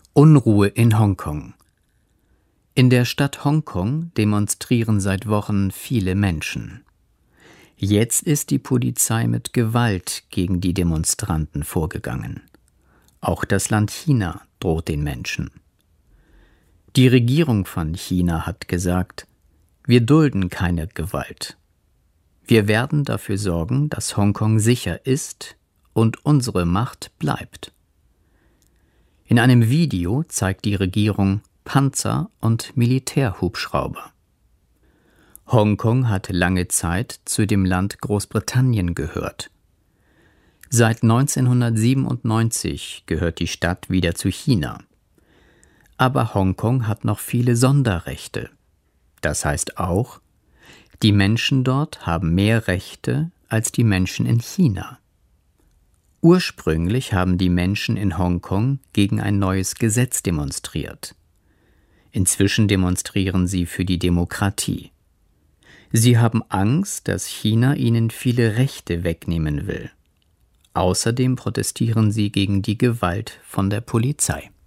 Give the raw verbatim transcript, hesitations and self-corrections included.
Unruhe in Hongkong. In der Stadt Hongkong demonstrieren seit Wochen viele Menschen. Jetzt ist die Polizei mit Gewalt gegen die Demonstranten vorgegangen. Auch das Land China droht den Menschen. Die Regierung von China hat gesagt, wir dulden keine Gewalt. Wir werden dafür sorgen, dass Hongkong sicher ist und unsere Macht bleibt. In einem Video zeigt die Regierung Panzer und Militärhubschrauber. Hongkong hat lange Zeit zu dem Land Großbritannien gehört. Seit neunzehnhundertsiebenundneunzig gehört die Stadt wieder zu China. Aber Hongkong hat noch viele Sonderrechte. Das heißt auch, die Menschen dort haben mehr Rechte als die Menschen in China. Ursprünglich haben die Menschen in Hongkong gegen ein neues Gesetz demonstriert. Inzwischen demonstrieren sie für die Demokratie. Sie haben Angst, dass China ihnen viele Rechte wegnehmen will. Außerdem protestieren sie gegen die Gewalt von der Polizei.